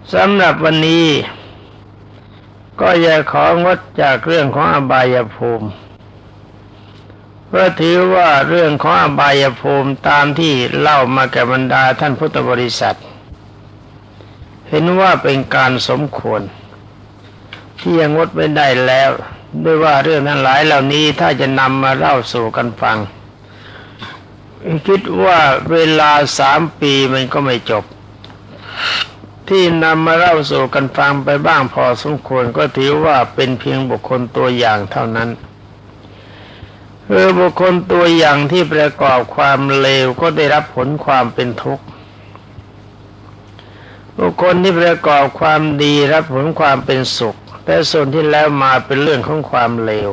สำหรับวันนี้ก็อย่าของดจากเรื่องของอบายภูมิเพราะถือว่าเรื่องของอบายภูมิตามที่เล่ามาแก่บรรดาท่านพุทธบริษัทเห็นว่าเป็นการสมควรที่ยังงดไม่ได้แล้วด้วยว่าเรื่องทั้งหลายเหล่านี้ถ้าจะนำมาเล่าสู่กันฟังคิดว่าเวลา3 ปีมันก็ไม่จบที่นำมาเล่าสู่กันฟังไปบ้างพอสมควรก็ถือว่าเป็นเพียงบุคคลตัวอย่างเท่านั้นบุคคลตัวอย่างที่ประกอบความเลวก็ได้รับผลความเป็นทุกข์บุคคลที่ประกอบความดีรับผลความเป็นสุขแต่ส่วนที่แล้วมาเป็นเรื่องของความเลว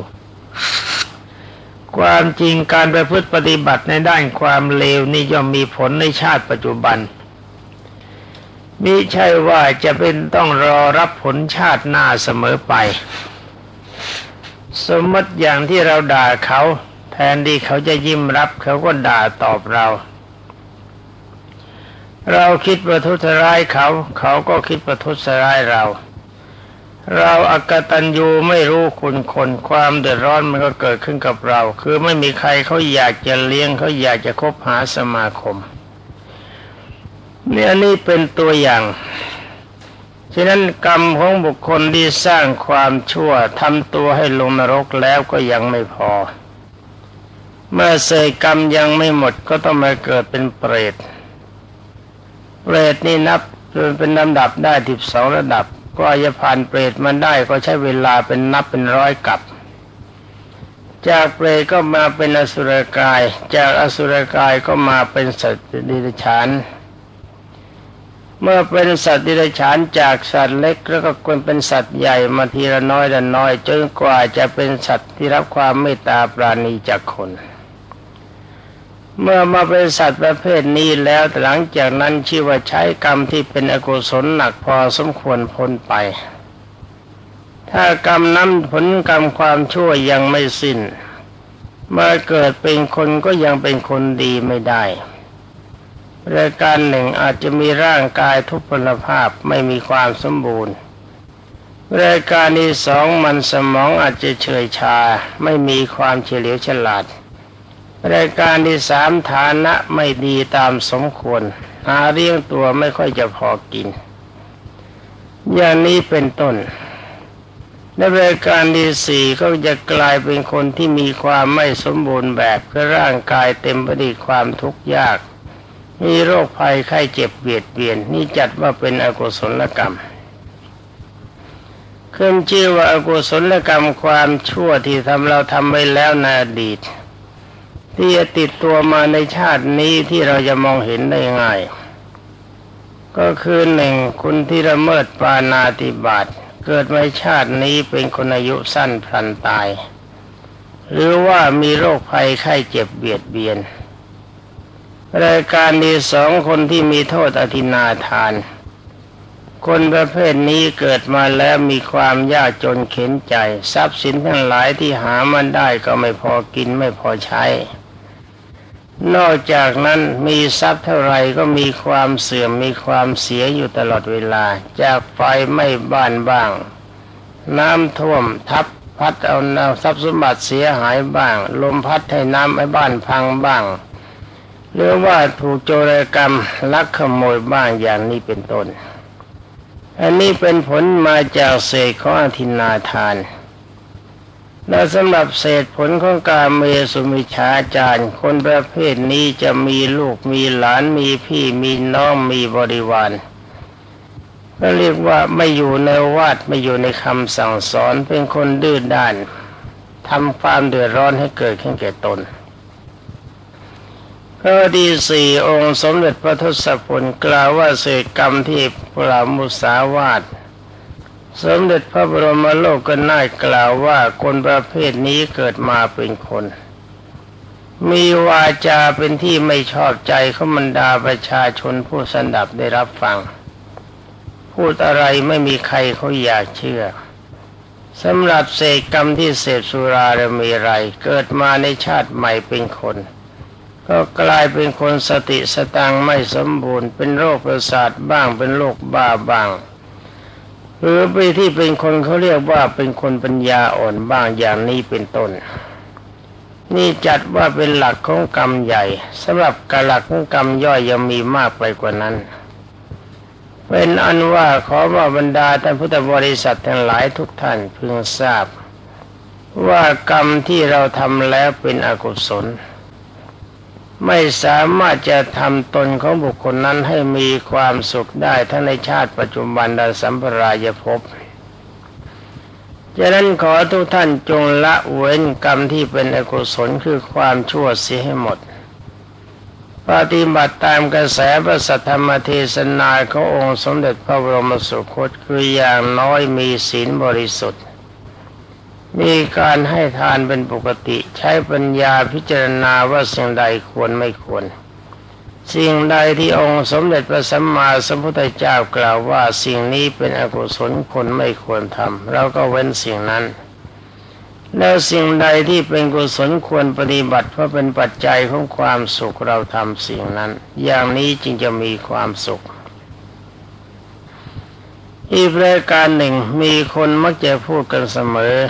ความจริงการประพฤติปฏิบัติในด้านความเลวนี่ย่อมมีผลในชาติปัจจุบันมิใช่ว่าจะเป็นต้องรอรับผลชาติหน้าเสมอไปสมมติอย่างที่เราด่าเขาแทนที่เขาจะยิ้มรับเขาก็ด่าตอบเราคิดประทุษร้ายเขาเขาก็คิดประทุษร้ายเราอกตัญญูไม่รู้คุณคนความเดือดร้อนมันก็เกิดขึ้นกับเราคือไม่มีใครเขาอยากจะเลี้ยงเขาอยากจะคบหาสมาคมเนี่ยนี่เป็นตัวอย่างฉะนั้นกรรมของบุคคลที่สร้างความชั่วทำตัวให้ลงนรกแล้วก็ยังไม่พอเมื่อเศษกรรมยังไม่หมดก็ต้องมาเกิดเป็นเปรตนี่นับเป็นลำดับได้12 ระดับก็จะผ่านเปรตมันได้ก็ใช้เวลาเป็นนับเป็น100 กับจากเปรตก็มาเป็นอสุรกายจากอสุรกายก็มาเป็นสัตว์เดรัจฉานเมื่อเป็นสัตว์เดรัจฉานจากสัตว์เล็กแล้วก็ควรเป็นสัตว์ใหญ่มาทีละน้อยจนกว่าจะเป็นสัตว์ที่รับความเมตตาปราณีจากคนเมื่อมาเป็นสัตว์ประเภทนี้แล้วหลังจากนั้นชื่อว่าใช้กรรมที่เป็นอกุศลหนักพอสมควรพ้นไปถ้ากรรมนั้นผลกรรมความชั่วยังไม่สิ้นเมื่อเกิดเป็นคนก็ยังเป็นคนดีไม่ได้รายการหนึ่งอาจจะมีร่างกายทุพพลภาพไม่มีความสมบูรณ์รายการที่2มันสมองอาจจะเฉื่อยชาไม่มีความเฉลียวฉลาดรายการที่3ฐานะไม่ดีตามสมควรหาเลี้ยงตัวไม่ค่อยจะพอกินอย่างนี้เป็นต้นในรายการที่4ก็จะกลายเป็นคนที่มีความไม่สมบูรณ์แบบคือร่างกายเต็มไปด้วยความทุกข์ยากมีโรคภัยไข้เจ็บเบียดเบียนนี่จัดว่าเป็นอกุศลกรรมขึ้นชื่อว่าอกุศลกรรมความชั่วที่เราทำไว้แล้วในอดีตที่จะติดตัวมาในชาตินี้ที่เราจะมองเห็นได้ง่ายก็คือ1คุณที่ละเมิดปาณาติบาตเกิดในชาตินี้เป็นคนอายุสั้นพลันตายหรือว่ามีโรคภัยไข้เจ็บเบียดเบียนรายการที่2คนที่มีโทษอธินาทานคนประเภทนี้เกิดมาแล้วมีความยากจนเข็ญใจทรัพย์สินทั้งหลายที่หามันได้ก็ไม่พอกินไม่พอใช้นอกจากนั้นมีทรัพย์เท่าไรก็มีความเสื่อมมีความเสียอยู่ตลอดเวลาจากไฟไหม้บ้านบ้างน้ำท่วมทับพัดเอาทรัพย์สมบัติเสียหายบ้างลมพัดให้น้ำให้บ้านพังบ้างหรือว่าถูกโจรกรรมลักขโมยบ้างอย่างนี้เป็นต้นอันนี้เป็นผลมาจากเศษของอธินาทานและสำหรับเศษผลของกามเมสุมิจฉาจารคนประเภทนี้จะมีลูกมีหลานมีพี่มีน้องมีบริวารก็เรียกว่าไม่อยู่ในวาดไม่อยู่ในคำสั่งสอนเป็นคนดื้อด้านทำความเดือดร้อนให้เกิดขึ้นแก่ตนข้อที่4องค์สมเด็จพระทศพลกล่าวว่าเศษกรรมที่ปรามุสาวาทสมเด็จพระบรมโลกนาถกล่าวว่าคนประเภทนี้เกิดมาเป็นคนมีวาจาเป็นที่ไม่ชอบใจของบรรดาประชาชนผู้สดับได้รับฟังพูดอะไรไม่มีใครเขาอยากเชื่อสำหรับเศษกรรมที่เสพสุราและมีไรเกิดมาในชาติใหม่เป็นคนก็กลายเป็นคนสติสตังไม่สมบูรณ์เป็นโรคประสาทบ้างเป็นโรคบ้าบ้างหรือไปที่เป็นคนเขาเรียกว่าเป็นคนปัญญาอ่อนบ้างอย่างนี้เป็นต้นนี่จัดว่าเป็นหลักของกรรมใหญ่สำหรับหลักของกรรมย่อยยังมีมากไปกว่านั้นเป็นอันว่าขอว่าบรรดาท่านพุทธบริษัททั้งหลายทุกท่านพึงทราบว่ากรรมที่เราทำแล้วเป็นอกุศลไม่สามารถจะทำตนของบุคคลนั้นให้มีความสุขได้ทั้งในชาติปัจจุบันและสัมปรายภพฉะนั้นขอทุกท่านจงละเว้นกรรมที่เป็นอกุศลคือความชั่วเสียให้หมดปฏิบัติตามกระแสพระสัทธรรมเทศนาขององค์สมเด็จพระบรมสุคตคืออย่างน้อยมีศีลบริสุทธิ์มีการให้ทานเป็นปกติใช้ปัญญาพิจารณาว่าสิ่งใดควรไม่ควรสิ่งใดที่องค์สมเด็จพระสัมมาสัมพุทธเจ้ากล่าวว่าสิ่งนี้เป็นอกุศลคนไม่ควรทำเราก็เว้นสิ่งนั้นแล้วสิ่งใดที่เป็นกุศลควรปฏิบัติเพราะเป็นปัจจัยของความสุขเราทำสิ่งนั้นอย่างนี้จึงจะมีความสุขอีกประการหนึ่งมีคนมักจะพูดกันเสมอ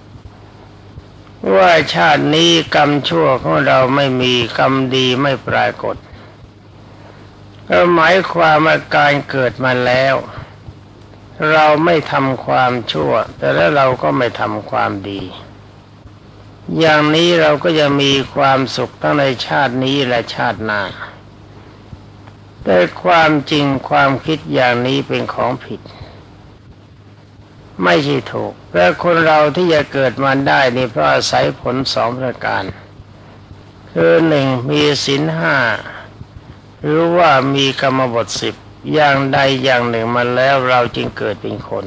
ว่าชาตินี้กรรมชั่วของเราไม่มีกรรมดีไม่ปรากฏก็หมายความว่าการเกิดมาแล้วเราไม่ทำความชั่วแต่แล้วเราก็ไม่ทำความดีอย่างนี้เราก็จะมีความสุขทั้งในชาตินี้และชาติหน้าแต่ความจริงความคิดอย่างนี้เป็นของผิดไม่ใช่ถูกเพราะคนเราที่จะเกิดมาได้นี่เพราะอาศัยผลสองประการคือหนึ่งมีศีลห้าหรือว่ามีกรรมบท10อย่างใดอย่างหนึ่งมาแล้วเราจึงเกิดเป็นคน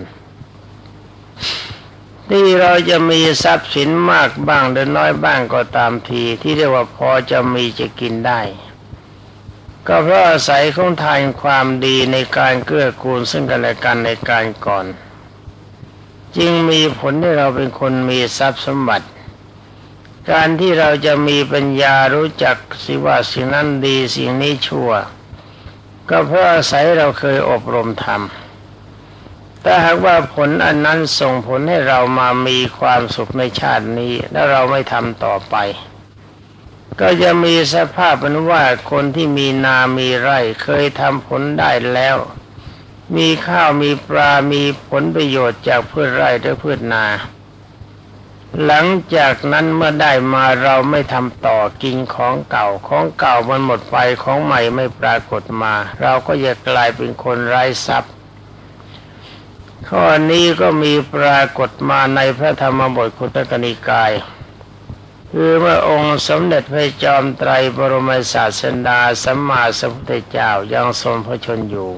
ที่เราจะมีทรัพย์สินมากบ้างหรือน้อยบ้างก็ตามทีที่เรียกว่าพอจะมีจะกินได้ก็เพราะอาศัยของทานความดีในการเกื้อกูลซึ่งกันและกันในการก่อนจึงมีผลให้เราเป็นคนมีทรัพย์สมบัติการที่เราจะมีปัญญารู้จักสิว่าสิ่งนั้นดีสิ่งนี้ชั่วก็เพราะอาศัยเราเคยอบรมธรรมแต่หากว่าผลอันนั้นส่งผลให้เรามามีความสุขในชาตินี้และเราไม่ทำต่อไปก็จะมีสภาพเป็นว่าคนที่มีนามีไร่เคยทำผลได้แล้วมีข้าวมีปลามีผลประโยชน์จากพืชไร่หรือพืชนาหลังจากนั้นเมื่อได้มาเราไม่ทำต่อกินของเก่ามันหมดไปของใหม่ไม่ปรากฏมาเราก็จะกลายเป็นคนไร้ทรัพย์ข้อนี้ก็มีปรากฏมาในพระธรรมบทคุตกนิกายคือเมื่อองค์สมเด็จพระจอมไตรบรมศาสดาสัมมาสัมพุทธเจ้ายังทรงพระชนอยู่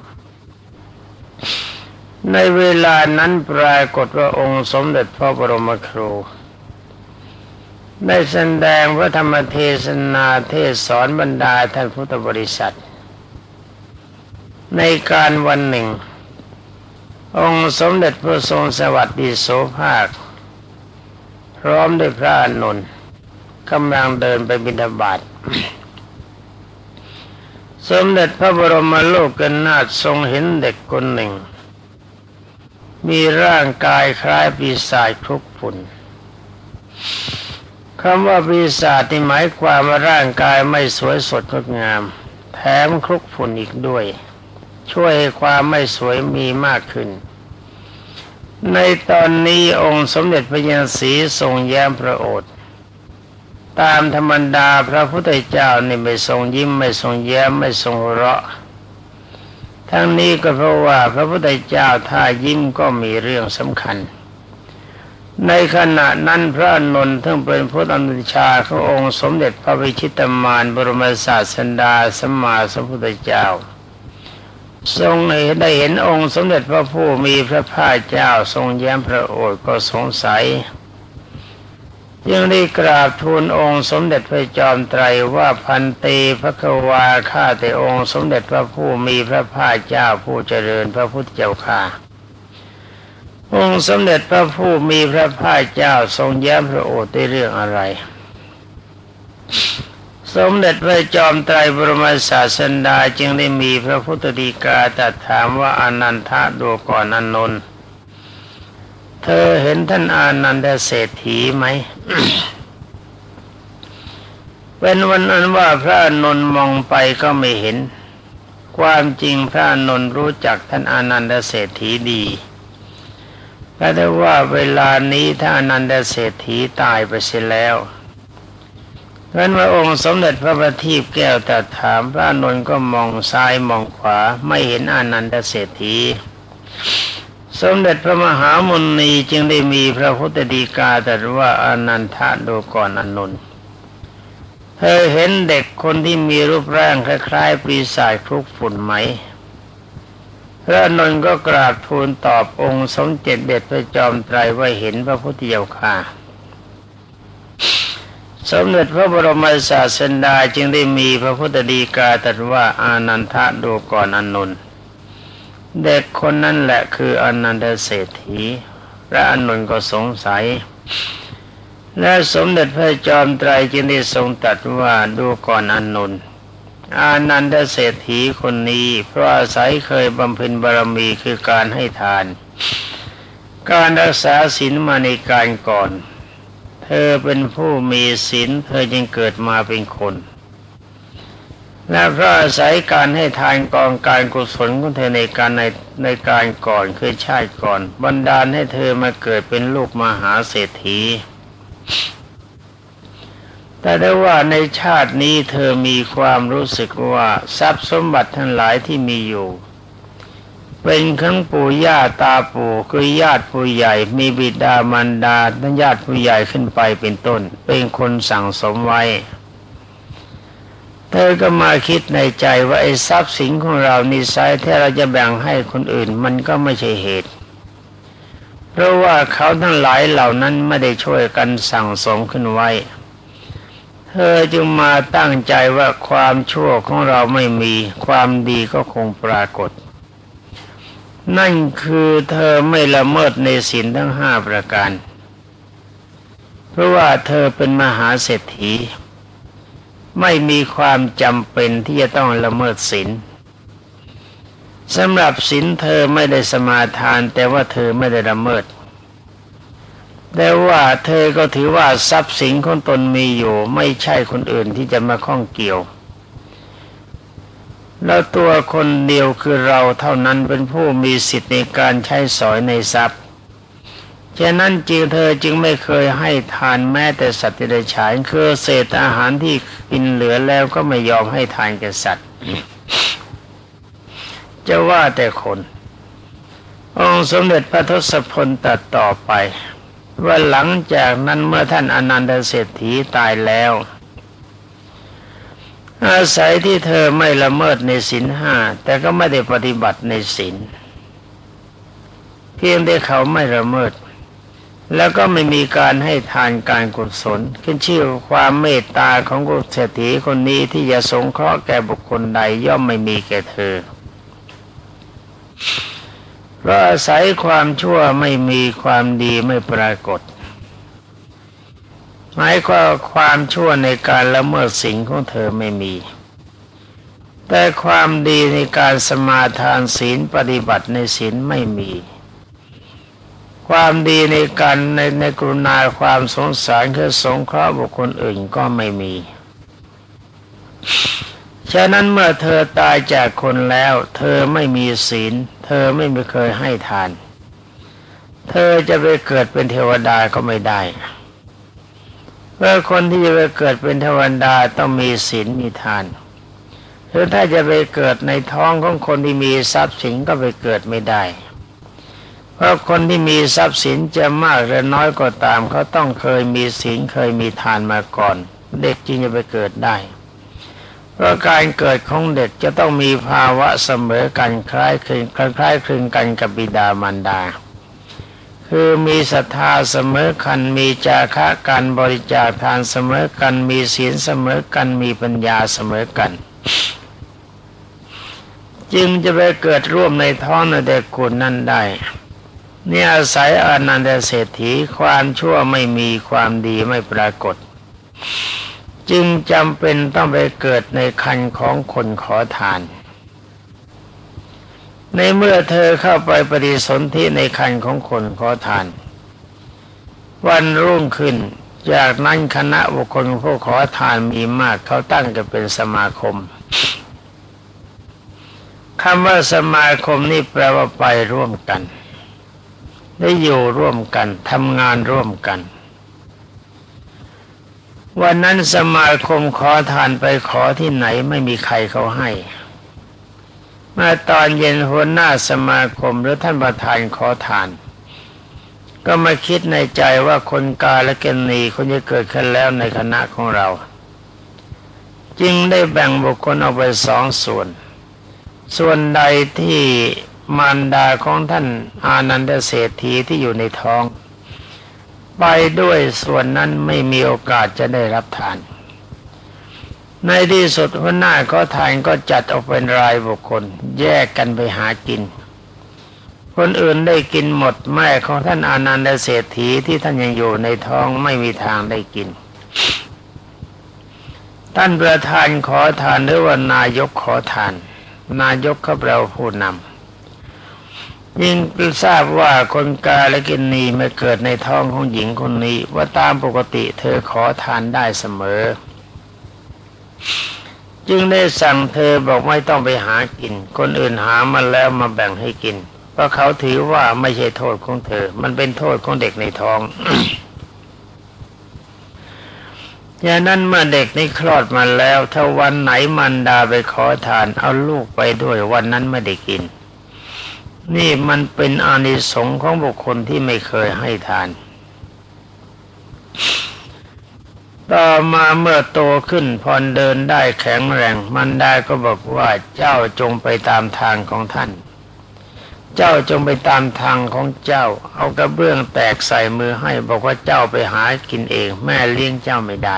ในเวลานั้นปรากฏว่าองค์สมเด็จพระบรมครูได้แสดงพระธรรมเทศนาเทศสอนบรรดาท่านพุทธบริษัทในการวันหนึ่งองค์สมเด็จพระทรงสวัสดิโสภาคพร้อมด้วยพระอานนท์กำลังเดินไปบิณฑบาตสมเด็จพระบรมโลกนาถทรงเห็นเด็กคนหนึ่งมีร่างกายคล้ายปีศาจคลุกฝุ่นคำว่าปีศาจที่หมายความว่าร่างกายไม่สวยสดงดงามแถมคลุกฝุ่นอีกด้วยช่วยให้ความไม่สวยมีมากขึ้นในตอนนี้องค์สมเด็จพระยาศรีทรงแย้มพระโอษฐ์ตามธรรมดาพระพุทธเจ้านี่ไม่ทรงยิ้มไม่ทรงแย้มไม่ทรงหัวเราะทั้งนี้ก็เพราะว่าพระพุทธเจ้าถ้ายิ้มก็มีเรื่องสำคัญในขณะนั้นพระอานนท์ซึ่งเป็นพุทธอนุชาขององค์สมเด็จพระวิชิตมารบรมศาสดาสัมมาสัมพุทธเจ้าทรงได้เห็นองค์สมเด็จพระผู้มีพระภาคเจ้าทรงแย้มพระโอษฐ์ก็สงสัยยังได้กราบทูลองค์สมเด็จพระจอมไตรว่าพันเตภควาข้าแต่องค์สมเด็จพระผู้มีพระภาคเจ้าผู้เจริญพระพุทธเจ้าข้าองค์สมเด็จพระผู้มีพระภาคเจ้าทรงแย้มพระโอษฐ์ในเรื่องอะไรสมเด็จพระจอมไตรบรมศาสดาจึงได้มีพระพุทธฎีกาตรัสถามว่าอนันทะดูก่อนอานนท์เธอเห็นท่านอานันดเศรษฐีไหม เป็นวันนั้นว่าพระอานนท์มองไปก็ไม่เห็นความจริงพระอานนท์รู้จักท่านอานันดเศรษฐีดีแต่ได้ว่าเวลานี้ท่านอานันดเศรษฐีตายไปเสียแล้วเพราะว่าองค์สมเด็จพระบัณฑิตแก้วตรัสถามพระอานนท์ก็มองซ้ายมองขวาไม่เห็นอานันดเศรษฐีสมเด็จพระมหามุนีจึงได้มีพระพุทธฎีกาตรัสว่าอานันทะดูก่อนอานนท์เธอเห็นเด็กคนที่มีรูปร่างคล้ายๆปีศาจคลุกฝุ่นไหมพระอานนท์ก็กราบทูลตอบองค์สมเด็จพระจอมไตรว่าเห็นพระพุทธเจ้าค่ะสมเด็จพระบรมศาสดาจึงได้มีพระพุทธฎีกาตรัสว่าอานันทะดูก่อนอานนท์เด็กคนนั้นแหละคืออานันดเศรษฐีพระอานนท์ก็สงสัยและสมเด็จพระจอมไตรจึงได้ทรงตรัสว่าดูก่อนอานนท์อานันดเศรษฐีคนนี้เพราะอาศัยเคยบำเพ็ญบารมีคือการให้ทานการรักษาศีลมาในการก่อนเธอเป็นผู้มีศีลเธอจึงเกิดมาเป็นคนและเพราะอาศัยการให้ทานกองการกุศลของเธอในการก่อนคือชาติก่อนบันดาลให้เธอมาเกิดเป็นลูกมหาเศรษฐีแต่ได้ว่าในชาตินี้เธอมีความรู้สึกว่าทรัพย์สมบัติทั้งหลายที่มีอยู่เป็นของปู่ย่าตาปู่คือญาติผู้ใหญ่มีบิดามารดาทั้งญาติผู้ใหญ่ขึ้นไปเป็นต้นเป็นคนสั่งสมไว้เธอก็มาคิดในใจว่าไอ้ทรัพย์สินของเรานี่ไซถ้าเราจะแบ่งให้คนอื่นมันก็ไม่ใช่เหตุเพราะว่าเขาทั้งหลายเหล่านั้นไม่ได้ช่วยกันสั่งสมขึ้นไว้เธอจึงมาตั้งใจว่าความชั่วของเราไม่มีความดีก็คงปรากฏนั่นคือเธอไม่ละเมิดในศีลทั้ง5ประการเพราะว่าเธอเป็นมหาเศรษฐีไม่มีความจำเป็นที่จะต้องละเมิดศีลสำหรับศีลเธอไม่ได้สมาทานแต่ว่าเธอไม่ได้ละเมิดแต่ว่าเธอก็ถือว่าทรัพย์สินของตนมีอยู่ไม่ใช่คนอื่นที่จะมาข้องเกี่ยวแล้วตัวคนเดียวคือเราเท่านั้นเป็นผู้มีสิทธิ์ในการใช้สอยในทรัพย์ฉะนั้นเธอจึงไม่เคยให้ทานแม้แต่สัตว์เดรัจฉานคือเศษอาหารที่กินเหลือแล้วก็ไม่ยอมให้ทานแก่สัตว์จะว่าแต่คนองค์สมเด็จพระทศพลตรัสต่อไปว่าหลังจากนั้นเมื่อท่านอนันดเศรษฐีตายแล้วอาศัยที่เธอไม่ละเมิดในศีล5แต่ก็ไม่ได้ปฏิบัติในศีลเพียงแต่เขาไม่ละเมิดแล้วก็ไม่มีการให้ทานการกุศลขึ้นชื่อความเมตตาของกุเศรษฐีคนนี้ที่จะสงเคราะห์แก่บุคคลใดย่อมไม่มีแก่เธอเพราะอาศัยความชั่วไม่มีความดีไม่ปรากฏหมายความชั่วในการละเมิดศีลของเธอไม่มีแต่ความดีในการสมาทานศีลปฏิบัติในศีลไม่มีความดีในการในกรุณาความสงสารคือสงเคราะห์บุคคลอื่นก็ไม่มีฉะนั้นเมื่อเธอตายจากคนแล้วเธอไม่มีศีลเธอไม่เคยให้ทานเธอจะไปเกิดเป็นเทวดาก็ไม่ได้เพราะคนที่จะไปเกิดเป็นเทวดาต้องมีศีลมีทานหรือถ้าจะไปเกิดในท้องของคนที่มีทรัพย์สินก็ไปเกิดไม่ได้เพราะคนที่มีทรัพย์สินจะมากหรือน้อยก็ตามเขาต้องเคยมีศีลเคยมีทานมาก่อนเด็กจึงจะไปเกิดได้เพราะการเกิดของเด็กจะต้องมีภาวะเสมอกันคล้ายคลึงกันกับบิดามารดาคือมีศรัทธาเสมอกันมีจาคะการบริจาคทานเสมอกันมีศีลเสมอกันมีปัญญาเสมอกันจึงจะไปเกิดร่วมในท้องในเด็กกุลนั้นได้นี่อาศัยอานันดเศรษฐีความชั่วไม่มีความดีไม่ปรากฏจึงจำเป็นต้องไปเกิดในครรภ์ของคนขอทานในเมื่อเธอเข้าไปปฏิสนธิในครรภ์ของคนขอทานวันรุ่งขึ้นจากนั้นคณะบุคคลผู้ขอทานมีมากเขาตั้งกันเป็นสมาคมคำว่าสมาคมนี่แปลว่าไปร่วมกันได้อยู่ร่วมกันทำงานร่วมกันวันนั้นสมาคมขอทานไปขอที่ไหนไม่มีใครเขาให้เมื่อตอนเย็นหัวหน้าสมาคมหรือท่านประธานขอทานก็มาคิดในใจว่าคนกาและเกณีคนจะเกิดขึ้นแล้วในคณะของเราจึงได้แบ่งบุคคลออกไปสองส่วนใดที่มารดาของท่านอานันทเศรษฐีที่อยู่ในท้องไปด้วยส่วนนั้นไม่มีโอกาสจะได้รับทานในที่สุดหัวหน้าขอทานก็จัดออกเป็นรายบุคคลแยกกันไปหากินคนอื่นได้กินหมดแม่ของท่านอานันทเศรษฐีที่ท่านยังอยู่ในท้องไม่มีทางได้กินท่านประธานขอทานหรือว่านายกขอทานนายกเขาเราผู้นำยิ่งทราบว่าคนกาและกินนีมาเกิดในท้องของหญิงคนนี้ว่าตามปกติเธอขอทานได้เสมอจึงได้สั่งเธอบอกไม่ต้องไปหากินคนอื่นหามาแล้วมาแบ่งให้กินเพราะเขาถือว่าไม่ใช่โทษของเธอมันเป็นโทษของเด็กในท้อง อย่างนั้นเมื่อเด็กนี้คลอดมาแล้วถ้าวันไหนมารดาไปขอทานเอาลูกไปด้วยวันนั้นไม่ได้กินนี่มันเป็นอานิสงส์ของบุคคลที่ไม่เคยให้ทานต่อมาเมื่อโตขึ้นพอเดินได้แข็งแรงมารดาก็บอกว่าเจ้าจงไปตามทางของท่านเจ้าจงไปตามทางของเจ้าเอากระเบื้องแตกใส่มือให้บอกว่าเจ้าไปหากินเองแม่เลี้ยงเจ้าไม่ได้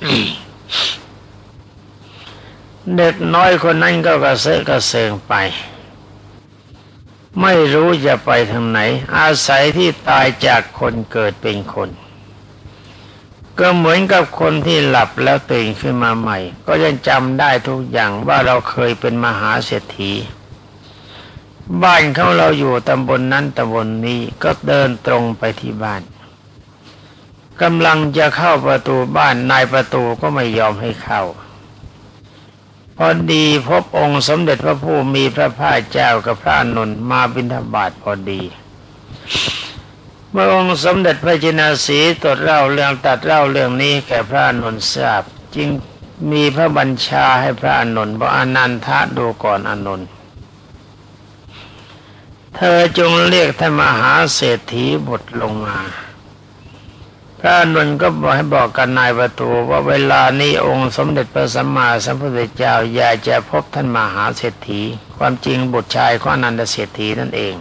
เด็กน้อยคนนั้นก็กระเซาะกระเซิงไปไม่รู้จะไปทางไหนอาศัยที่ตายจากคนเกิดเป็นคนก็เหมือนกับคนที่หลับแล้วตื่นขึ้นมาใหม่ก็ยังจำได้ทุกอย่างว่าเราเคยเป็นมหาเศรษฐีบ้านของเราอยู่ตำบลนั้นตำบลนี้ก็เดินตรงไปที่บ้านกำลังจะเข้าประตูบ้านนายประตูก็ไม่ยอมให้เข้าพอดีพบองค์สมเด็จพระผู้มีพระภาคเจ้ากับพระอานนท์มาบิณฑบาตพอดีเมื่อองค์สมเด็จพระจินสีตรัสเล่าเรื่องนี้แก่พระอานนท์ทราบจึงมีพระบัญชาให้พระอานนท์บอกอนันทะดูก่อนอานนท์เธอจงเรียกท่านมหาเศรษฐีบุตรลงมาพระอานนท์ก็บอกกับนายประตูว่าเวลานี้องค์สมเด็จพระสัมมาสัมพุทธเจ้าอยากจะพบท่านมหาเศรษฐีความจริงบุตรชายของอนันทเศรษฐีนั่นเอง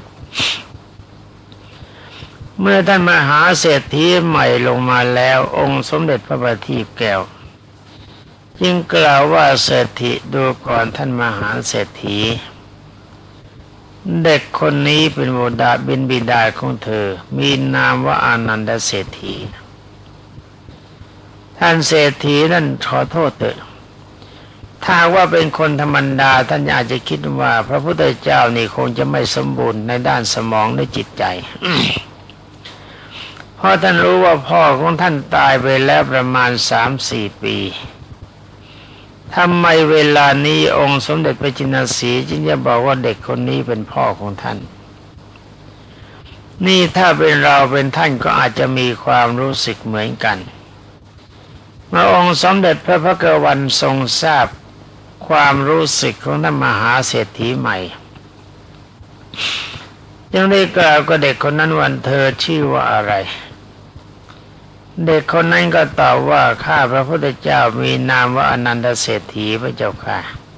เมื่อท่านมหาเศรษฐีใหม่ลงมาแล้วองค์สมเด็จพระบัณฑิตแก้วจึงกล่าวว่าเศรษฐีดูก่อนท่านมหาเศรษฐีเด็กคนนี้เป็นบิดาของเธอมีนามว่าอานันทเศรษฐีท่านเศรษฐีนั่นขอโทษเถอะถ้าว่าเป็นคนธรรมดาท่านอาจจะคิดว่าพระพุทธเจ้านี่คงจะไม่สมบูรณ์ในด้านสมองและจิตใจ เพราะท่านรู้ว่าพ่อของท่านตายไปแล้วประมาณ 3-4 ปีทำไมเวลานี้องค์สมเด็จพระจินสีจึงจะบอกว่าเด็กคนนี้เป็นพ่อของท่านนี่ถ้าเป็นเราเป็นท่านก็อาจจะมีความรู้สึกเหมือนกันเมื่อองค์สมเด็จพระพักวันทรงทราบความรู้สึกของท่านมหาเศรษฐีใหม่จึงได้กล่าวกับเด็กคนนั้นว่าเธอชื่อว่าอะไรเด็กคนนั้นก็ตอบว่าข้าพระพุทธเจ้ามีนามว่าอนันทเศรษฐีพระเจ้าค่ะ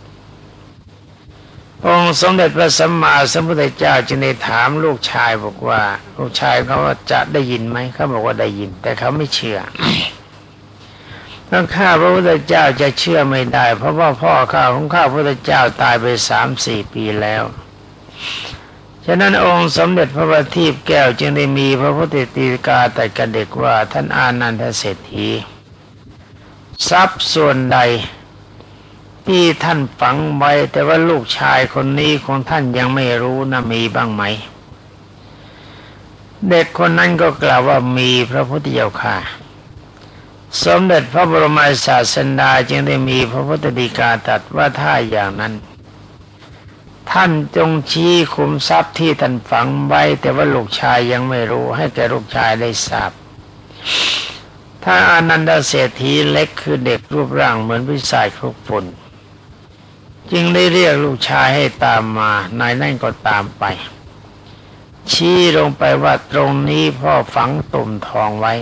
องค์สมเด็จพระสัมมาสัมพุทธเจ้าจึงได้ถามลูกชายบอกว่าลูกชายเขาว่าจะได้ยินไหมเขาบอกว่าได้ยินแต่เขาไม่เชื่อถ้าข้าพระพุทธเจ้าจะเชื่อไม่ได้เพราะว่าพ่อข้าของข้าพระพุทธเจ้าตายไป 3-4 ปีแล้วฉะนั้นองค์สมเด็จพระบัณฑิตแก้วจึงได้มีพระพุทธตีกาแต่กับเด็กว่าท่านอานันทเศรษฐีทรัพย์ส่วนใดที่ท่านฝังไว้แต่ว่าลูกชายคนนี้ของท่านยังไม่รู้นะมีบ้างไหมเด็กคนนั้นก็กล่าวว่ามีพระพุทธเจ้าค่ะสมเด็จพระบรมศาสดาจึงได้มีพระพุทธฎีกาตรัสว่าถ้าอย่างนั้นท่านจงชี้ขุมทรัพย์ที่ท่านฝังไว้แต่ว่าลูกชายยังไม่รู้ให้แก่ลูกชายได้ทราบถ้าอานันดเศรษฐีเล็กคือเด็กรูปร่างเหมือนวิสัยคลุกฝุ่นจึงได้เรียกลูกชายให้ตามมานายนั่นก็ตามไปชี้ลงไปว่าตรงนี้พ่อฝังตุ่มทองไว้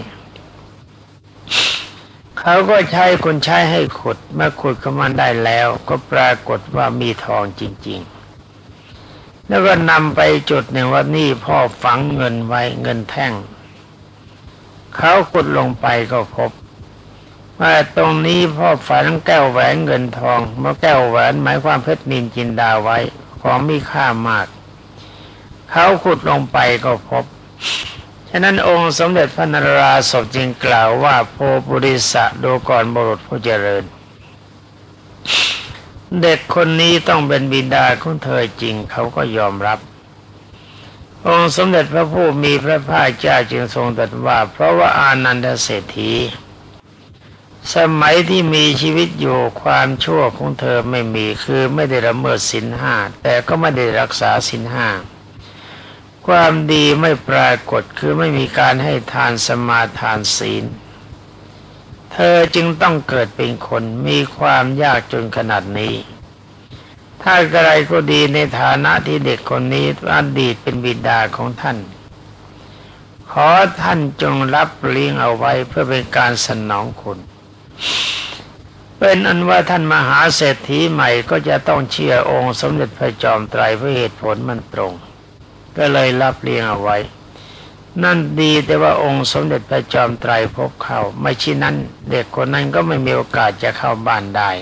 เขาก็ใช้คนใช้ให้ขุดเมื่อขุดเข้ามาได้แล้วก็ปรากฏว่ามีทองจริงๆแล้วก็นำไปจุดหนึ่งว่านี่พ่อฝังเงินไว้เงินแท่งเขาขุดลงไปก็พบว่าตรงนี้พ่อฝังแก้วแหวนเงินทองเมื่อแก้วแหวนหมายความเพชรนิลจินดาไว้ของมีค่ามากเขาขุดลงไปก็พบฉะนั้นองค์สมเด็จพระนราศพจึงกล่าวว่าโพปุริสะดูก่อนบุรุษผู้เจริญเด็กคนนี้ต้องเป็นบิดาของเธอจริงเขาก็ยอมรับองค์สมเด็จพระผู้มีพระภาคเจ้าจึงทรงตรัสว่าเพราะว่าอานันดเศรษฐีสมัยที่มีชีวิตอยู่ความชั่วของเธอไม่มีคือไม่ได้ละเมิดศีลห้าแต่ก็ไม่ได้รักษาศีลห้าความดีไม่ปรากฏคือไม่มีการให้ทานสมาทานศีลเธอจึงต้องเกิดเป็นคนมีความยากจนขนาดนี้ถ้าอะไรก็ดีในฐานะที่เด็กคนนี้อดีตเป็นบิดาของท่านขอท่านจงรับเลี้ยงเอาไว้เพื่อเป็นการสนองคุณเป็นอันว่าท่านมหาเศรษฐีใหม่ก็จะต้องเชื่อองค์สมเด็จพระจอมไตรเพราะเหตุผลมันตรงก็เลยรับเลี้ยงเอาไว้นั่นดีแต่ว่าองค์สมเด็จพระจอมไตรพบเข้าไม่เช่นนั้นเด็กคนนั้นก็ไม่มีโอกาสจะเข้าบ้านได้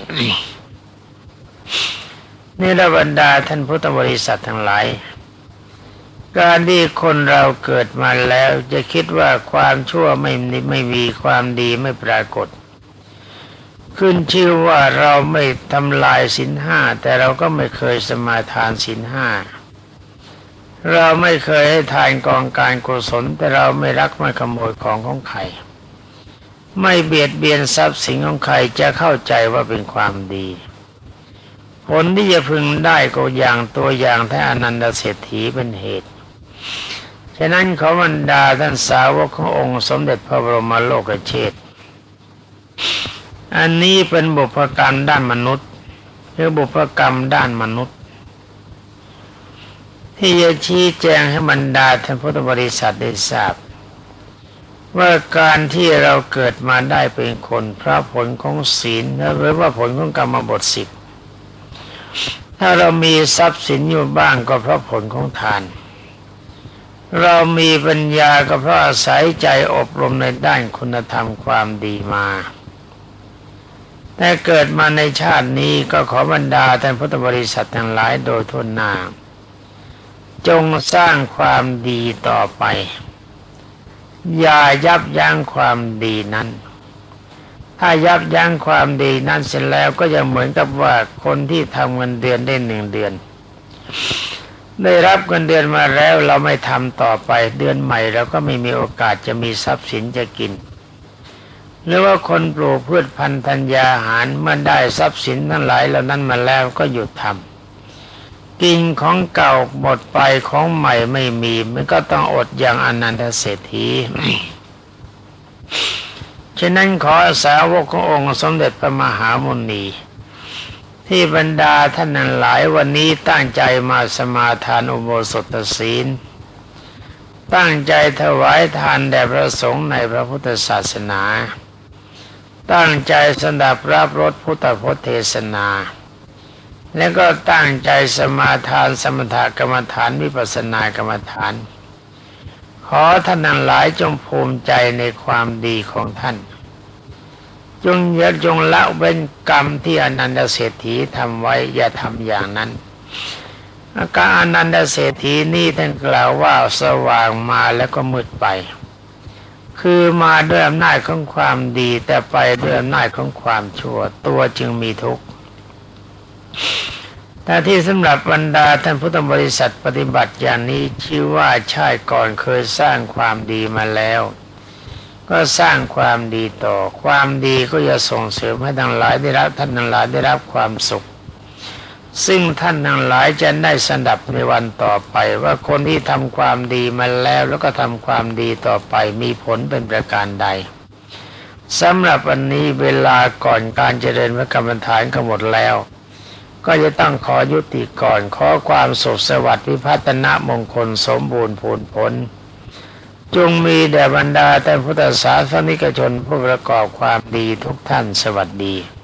นี่ละบรรดาท่านพุทธบริษัททั้งหลายการที่คนเราเกิดมาแล้วจะคิดว่าความชั่วไม่มีความดีไม่ปรากฏขึ้นชื่อว่าเราไม่ทำลายศีลห้าแต่เราก็ไม่เคยสมาทานศีลห้าเราไม่เคยให้ทานกองการกุศลแต่เราไม่รักไม่ขโมยของใครไม่เบียดเบียนทรัพย์สินของใครจะเข้าใจว่าเป็นความดีผลที่จะพึงได้ก็อย่างตัวอย่างท่านอนันดเศรษฐีเป็นเหตุฉะนั้นขอบรรดาท่านสาวกขององค์สมเด็จพระบรมโลกเชษฐ์อันนี้เป็นบุพกรรมด้านมนุษย์หรือบุพกรรมด้านมนุษย์ที่จะชี้แจงให้บรรดาท่านพุทธบริษัทได้ทราบว่าการที่เราเกิดมาได้เป็นคนเพราะผลของศีลหรือว่าผลของกรรมบท10ถ้าเรามีทรัพย์สินอยู่บ้างก็เพราะผลของทานเรามีปัญญาก็เพราะอาศัยใจอบรมในด้านคุณธรรมความดีมาแต่เกิดมาในชาตินี้ก็ขอบรรดาท่านพุทธบริษัททั้งหลายโดยทั่วหน้าจงสร้างความดีต่อไปอย่ายับยั้งความดีนั้นถ้ายับยั้งความดีนั้นเสร็จแล้วก็จะเหมือนกับว่าคนที่ทำเงินเดือนได้1 เดือนได้รับเงินเดือนมาแล้วเราไม่ทำต่อไปเดือนใหม่เราก็ไม่มีโอกาสจะมีทรัพย์สินจะกินหรือว่าคนปลูกพืชพันธุ์ธัญญาหารเมื่อได้ทรัพย์สินทั้งหลายเหล่านั้นมาแล้วก็หยุดทำกินของเก่าหมดไปของใหม่ไม่มีมันก็ต้องอดอย่างอนันตเศรษฐี ฉะนั้นขอสาวกขององค์สมเด็จพระมหามุนีที่บรรดาท่านนั้นหลายวันนี้ตั้งใจมาสมาทานอุโบสถศีลตั้งใจถวายทานแด่พระสงฆ์ในพระพุทธศาสนาตั้งใจสดับรับรสพุทธพจน์เทศนาแล้วก็ตั้งใจสมาทานสมถกรรมฐานวิปัสสนากรรมฐานขอท่านทั้งหลายจงภูมิใจในความดีของท่านจงละเว้นกรรมที่อนันตเศรษฐีทำไว้อย่าทำอย่างนั้นอาการอนันตเศรษฐีนี่ท่านกล่าวว่าสว่างมาแล้วก็มืดไปคือมาด้วยอำนาจของความดีแต่ไปด้วยอำนาจของความชั่วตัวจึงมีทุกข์ ทที่สำหรับบรรดาท่านพุทธบริษัทปฏิบัติอย่างนี้ชื่อว่าชาติก่อนเคยสร้างความดีมาแล้วก็สร้างความดีต่อความดีก็จะส่งเสริมให้ท่านหลายได้รับท่านทั้งหลายได้รับความสุขซึ่งท่านทั้งหลายจะได้สดับในวันต่อไปว่าคนที่ทำความดีมาแล้วก็ทำความดีต่อไปมีผลเป็นประการใดสำหรับวันนี้เวลาก่อนการเจริญพระกรรมฐานก็หมดแล้วก็จะต้องขอยุติก่อนขอความสุขสวัสดิ์วิพัฒนมงคลสมบูรณ์ผลผลจงมีแด่บรรดาท่านพุทธศาสนิกชนผู้ประกอบความดีทุกท่านสวัสดี